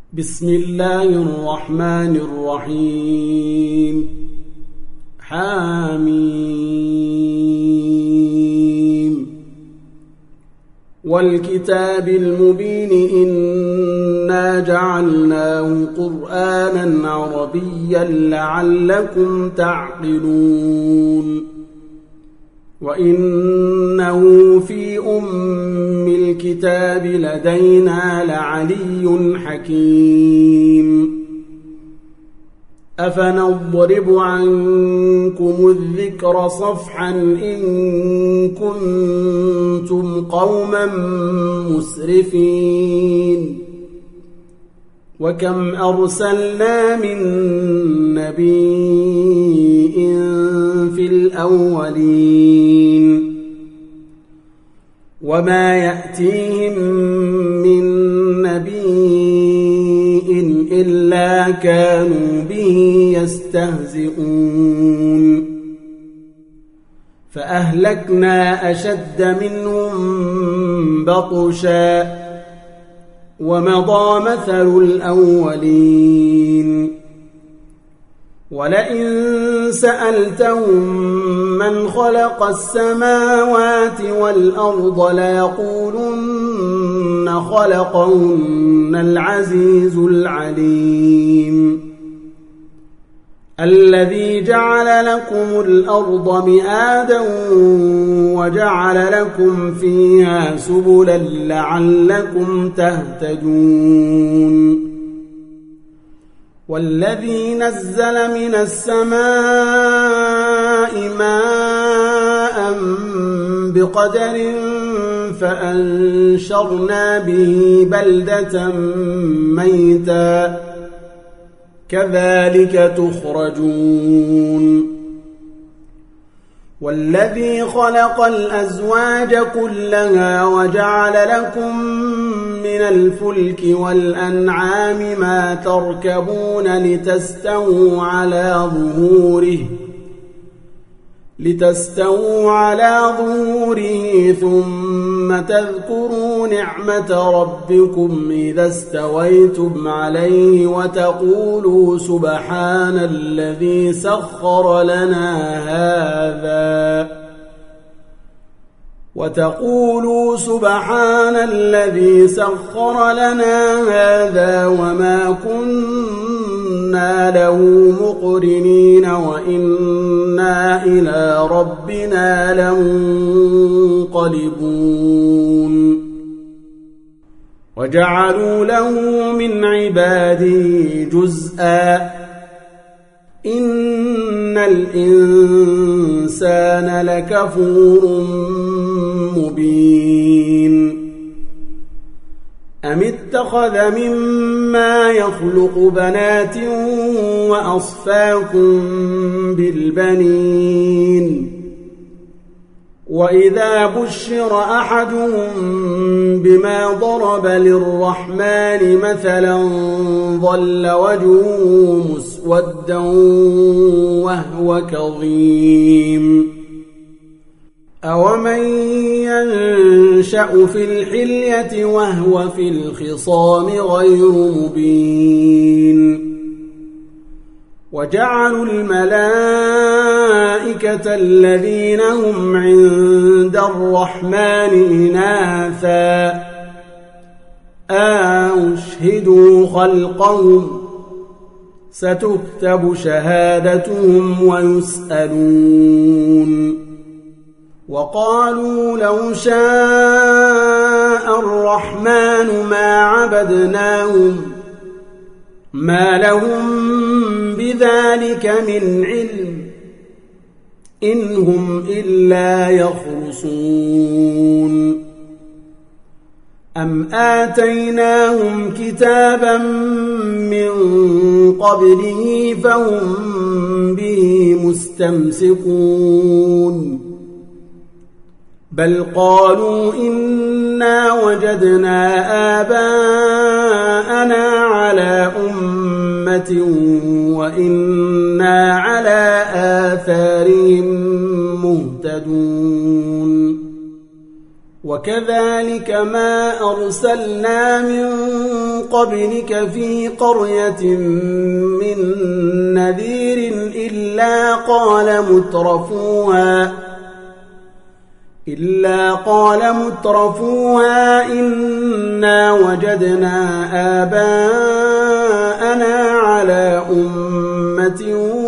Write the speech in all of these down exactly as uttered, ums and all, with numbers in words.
بسم الله الرحمن الرحيم حميم والكتاب المبين إنا جعلناه قرآنا عربيا لعلكم تعقلون وإنه في أم الكتاب لدينا لعلي حكيم أفنضرب عنكم الذكر صفحا إن كنتم قوما مسرفين وكم أرسلنا من نبي في الأولين وما يأتيهم من نبي إلا كانوا به يستهزئون فأهلكنا أشد منهم بطشا ومضى مثل الأولين ولئن سألتهم من خلق السماوات والأرض ليقولن خلقهن العزيز العليم الذي جعل لكم الأرض مهادا وجعل لكم فيها سبلا لعلكم تهتدون والذي نزل من السماء ماء بقدر فأنشرنا به بلدة ميتا كذلك تخرجون والذي خلق الأزواج كلها وجعل لكم من الفلك والأنعام ما تركبون لتستووا على ظهوره لتستووا على ظهوره ثم تذكروا نعمة ربكم إذا استويتم عليه وتقولوا سبحان الذي سخر لنا هذا وتقولوا سبحان الذي سخر لنا هذا وما كنا له مقرنين وإنا إلى ربنا لمنقلبون وجعلوا له من عباده جزءا إن الإنسان لكفور مبين أم اتخذ مما يخلق بنات وأصفاكم بالبنين وإذا بشر أحدهم بما ضرب للرحمن مثلا ظل وجهه مسودا وهو كظيم أومن ينشأ في الحلية وهو في الخصام غير مبين وجعلوا الملائكة الذين هم عند الرحمن إناثا أشهدوا خلقهم ستكتب شهادتهم ويسألون وقالوا لو شاء الرحمن ما عبدناهم ما لهم بذلك من علم إن هم إلا يخرصون أم آتيناهم كتابا من قبله فهم به مستمسكون بل قالوا إنا وجدنا آباءنا على أمة وإنا على آثارهم مهتدون وكذلك ما أرسلنا من قبلك في قرية من نذير إلا قال مترفوها إلا قال مترفوها إنا وجدنا آباءنا على أمة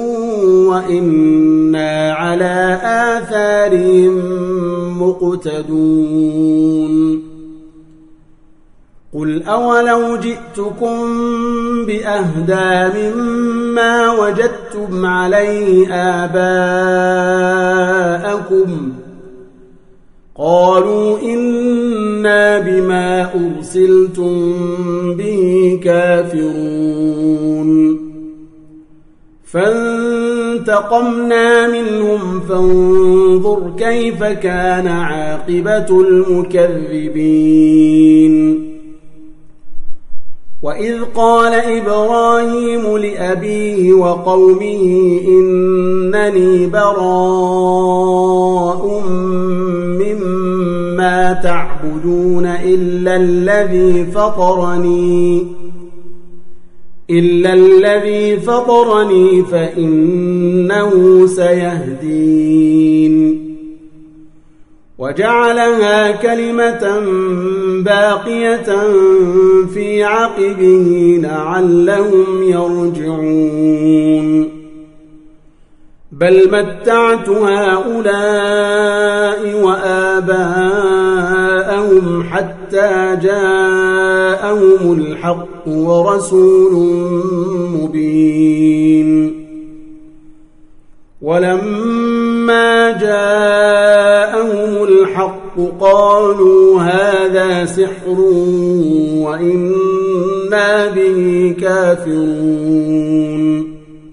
وإنا على آثارهم مقتدون قل أولو جئتكم بأهدى مما وجدتم عليه آباءكم قالوا إنا بما أرسلتم به كافرون فانتقمنا منهم فانظر كيف كان عاقبة المكذبين وإذ قال إبراهيم لأبيه وقومه إنني براء مما تعبدون إلا الذي فطرني إلا الذي فطرني فإنه سيهدين وجعلها كلمة باقية في عقبه لعلهم يرجعون بل متعت هؤلاء وآباءهم حتى جاءهم الحق ورسول مبين ولما جاءهم الحق قالوا هذا سحر وإنا به كافرون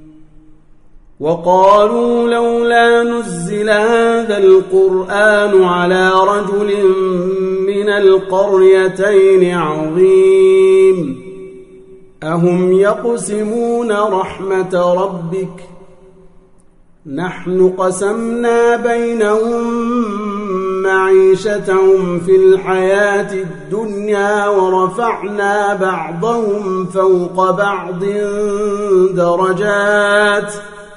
وقالوا لولا نزل هذا القرآن على رجل من القريتين عظيم أهم يقسمون رحمة ربك نحن قسمنا بينهم معيشتهم في الحياة الدنيا ورفعنا بعضهم فوق بعض درجات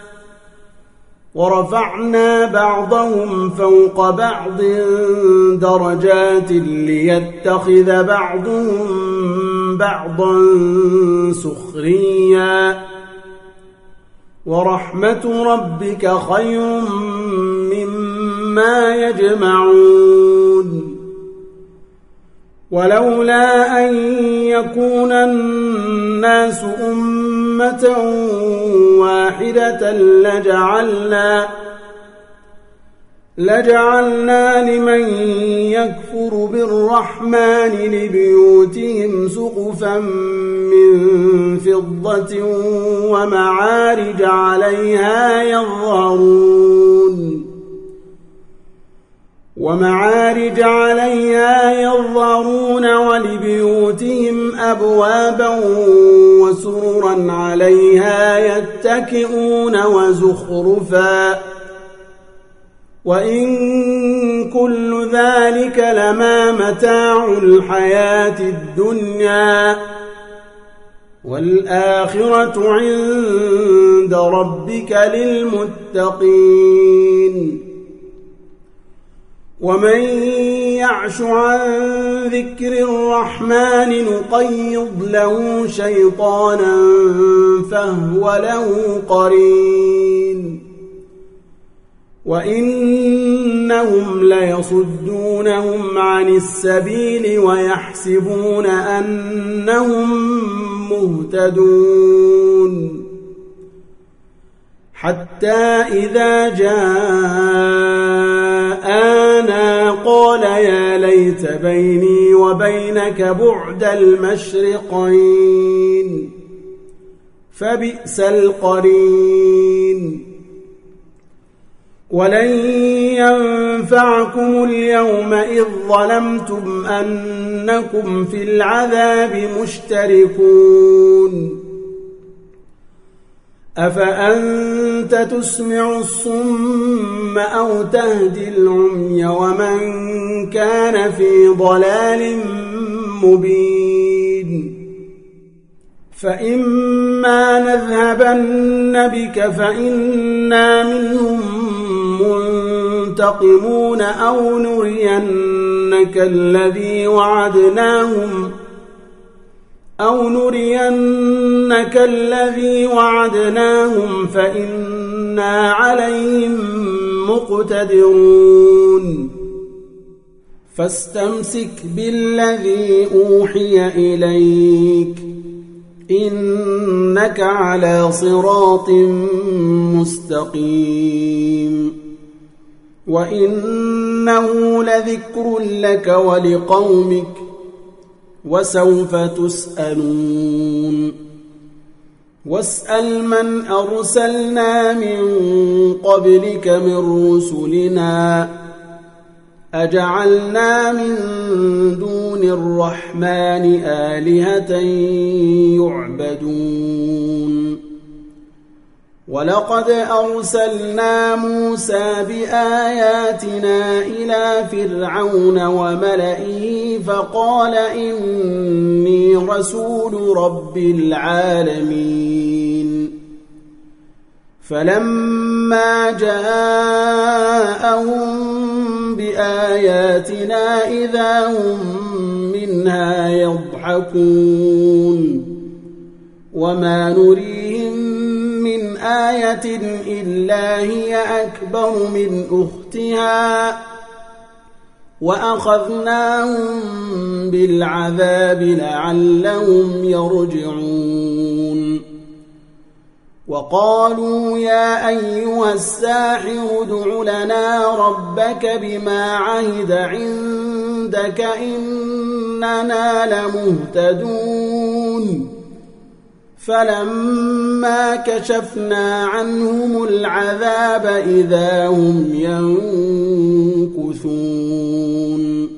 ورفعنا بعضهم فوق بعض درجات ليتخذ بعضهم بعضا سخريا ورحمة ربك خير مما يجمعون ولولا أن يكون الناس أمة واحدة لجعلنا لجعلنا لمن يكفر بالرحمن لبيوتهم سقفا من فضة ومعارج عليها يظهرون ومعارج عليها يظهرون ولبيوتهم أبوابا وسررا عليها يتكئون وزخرفا وإن كل ذلك لما متاع الحياة الدنيا والآخرة عند ربك للمتقين ومن يعش عن ذكر الرحمن نقيض له شيطانا فهو له قرين وإنهم ليصدونهم عن السبيل ويحسبون أنهم مهتدون حتى إذا جاءنا قال يا ليت بيني وبينك بعد المشرقين فبئس القرين ولن ينفعكم اليوم إذ ظلمتم أنكم في العذاب مشتركون أفأنت تسمع الصم أو تهدي العمي ومن كان في ضلال مبين فإما نذهبن بك فإنا منهم منتقمون أو نرينك الذي وعدناهم أو نرينك الذي وعدناهم فإنا عليهم مقتدرون فاستمسك بالذي أوحي إليك إنك على صراط مستقيم وإنه لذكر لك ولقومك وسوف تسألون واسأل من أرسلنا من قبلك من رسلنا أجعلنا من دون الرحمن آلهة يعبدون ولقد أرسلنا موسى بآياتنا إلى فرعون وملئه فقال إني رسول رب العالمين فلما جاءهم بآياتنا إذا هم منها يضحكون وما نريهم من آية إلا هي أكبر من أختها وأخذناهم بالعذاب لعلهم يرجعون وقالوا يا أيها الساحر ادع لنا ربك بما عهد عندك إننا لمهتدون فلما كشفنا عنهم العذاب إذا هم ينكثون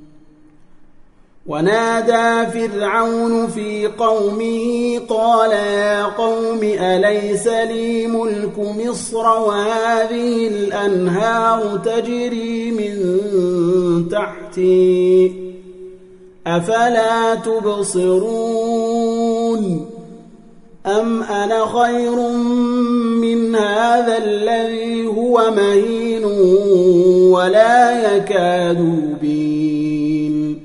ونادى فرعون في قومه قال يا قوم أليس لي ملك مصر وهذه الأنهار تجري من تحتي أفلا تبصرون أم أنا خير من هذا الذي هو مهين ولا يكاد يبين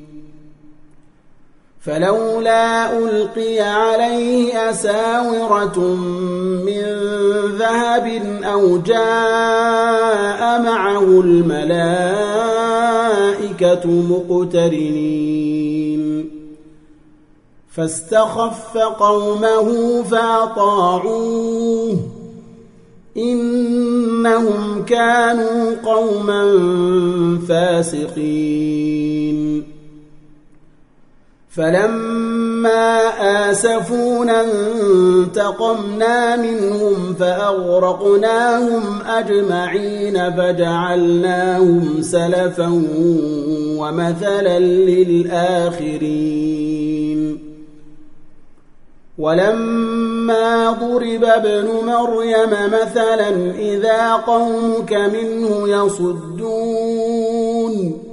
فلولا ألقي عليه أساورة من ذهب أو جاء معه الملائكة مقترنين فاستخف قومه فأطاعوه إنهم كانوا قوما فاسقين فلما آسفونا انتقمنا منهم فأغرقناهم أجمعين فجعلناهم سلفا ومثلا للآخرين ولما ضرب ابن مريم مثلا إذا قومك منه يصدون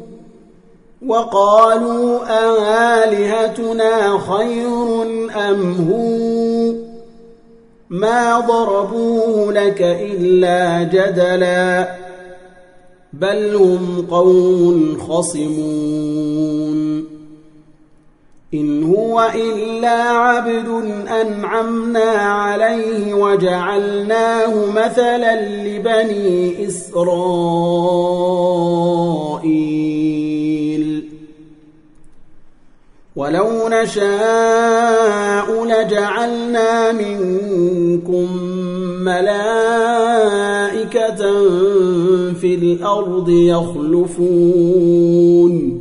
وقالوا آلهتنا خير أم هو ما ضربوه لك إلا جدلا بل هم قوم خصمون إن هو إلا عبد أنعمنا عليه وجعلناه مثلا لبني إسرائيل ولو نشاء لجعلنا منكم ملائكة في الأرض يخلفون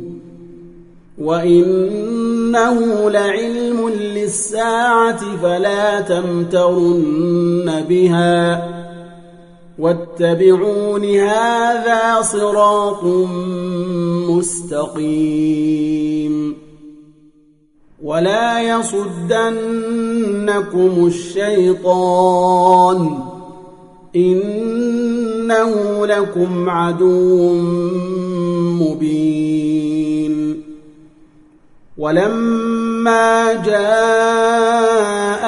وإنه لعلم للساعة فلا تمترن بها واتبعون هذا صراط مستقيم ولا يصدنكم الشيطان إنه لكم عدو مبين ولما جاء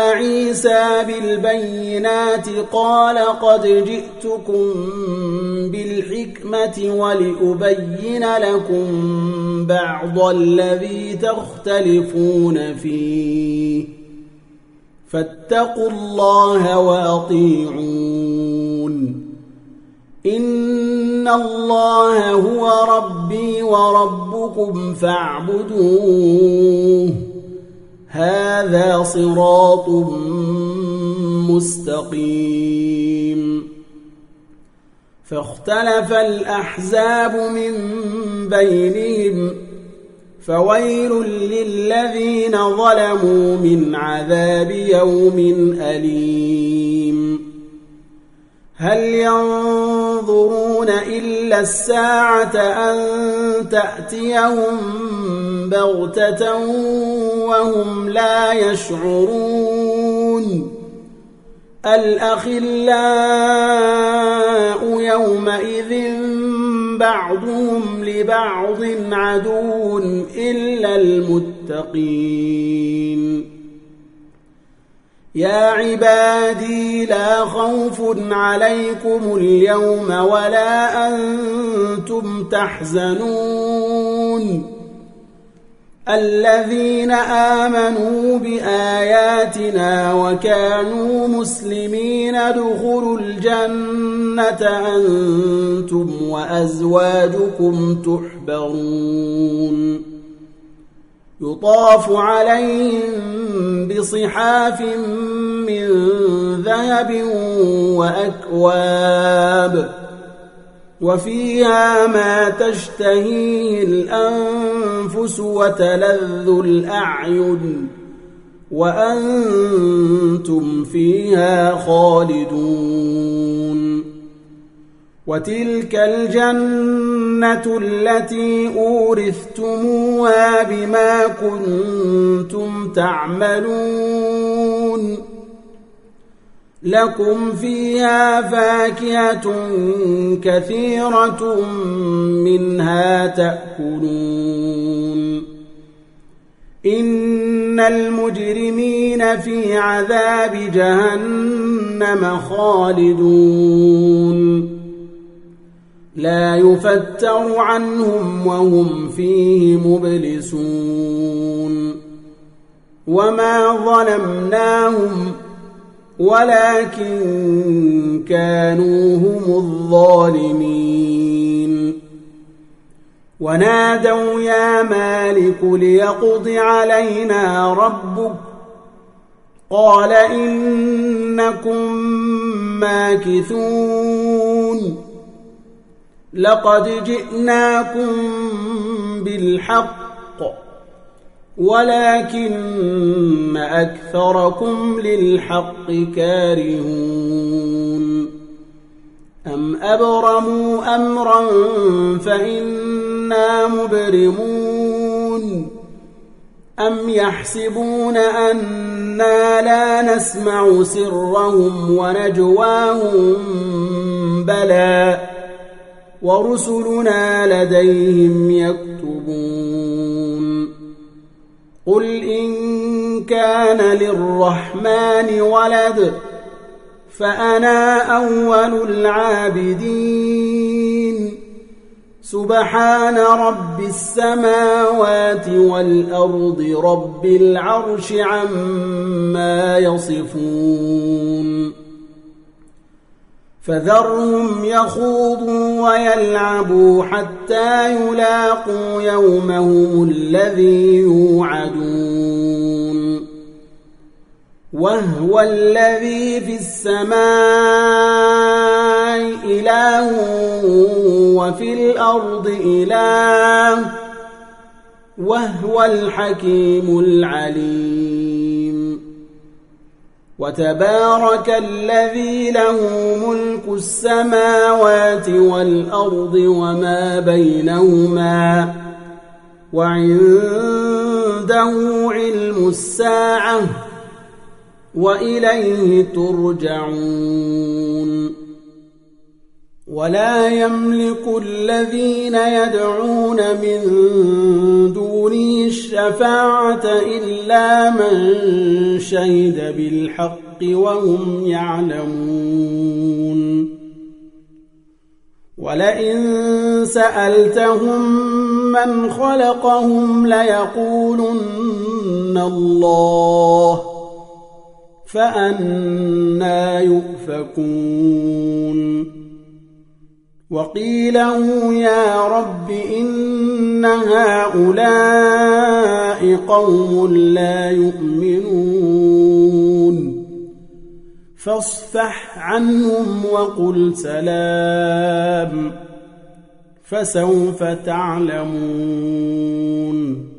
عيسى بالبينات قال قد جئتكم بالحكمة ولأبين لكم بعض الذي تختلفون فيه فاتقوا الله وأطيعون إن الله هو ربي وربكم فاعبدوه هذا صراط مستقيم فاختلف الأحزاب من بينهم فويل للذين ظلموا من عذاب يوم أليم هل ينظرون إلا الساعة أن تأتيهم بغتة وهم لا يشعرون الأخلاء يومئذ بعضهم لبعض عدو إلا المتقين يا عبادي لا خوف عليكم اليوم ولا أنتم تحزنون الذين آمنوا بآياتنا وكانوا مسلمين ادخلوا الجنة أنتم وأزواجكم تحبرون يطاف عليهم بصحاف من ذهب وأكواب وفيها ما تشتهيه الأنفس وتلذ الأعين وأنتم فيها خالدون وتلك الجنة التي أورثتموها بما كنتم تعملون لكم فيها فاكهة كثيرة منها تأكلون إن المجرمين في عذاب جهنم خالدون لا يفتر عنهم وهم فيه مبلسون وما ظلمناهم ولكن كانوا هم الظالمين ونادوا يا مالك ليقض علينا ربك قال إنكم ماكثون لقد جئناكم بالحق ولكن أكثركم للحق كارهون أم أبرموا أمرا فإنا مبرمون أم يحسبون أنا لا نسمع سرهم ونجواهم بلى ورسلنا لديهم يكتبون قل إن كان للرحمن ولد فأنا أول العابدين سبحان رب السماوات والأرض رب العرش عما يصفون فذرهم يخوضوا ويلعبوا حتى يلاقوا يومهم الذي يوعدون وهو الذي في السماء إله وفي الأرض إله وهو الحكيم العليم وتبارك الذي له ملك السماوات والأرض وما بينهما وعنده علم الساعة وإليه ترجعون ولا يملك الذين يدعون من دونه الشفاعة إلا من شهد بالحق وهم يعلمون ولئن سألتهم من خلقهم ليقولن الله فأنى يؤفكون وقيله يا رب إن هؤلاء قوم لا يؤمنون فاصفح عنهم وقل سلام فسوف تعلمون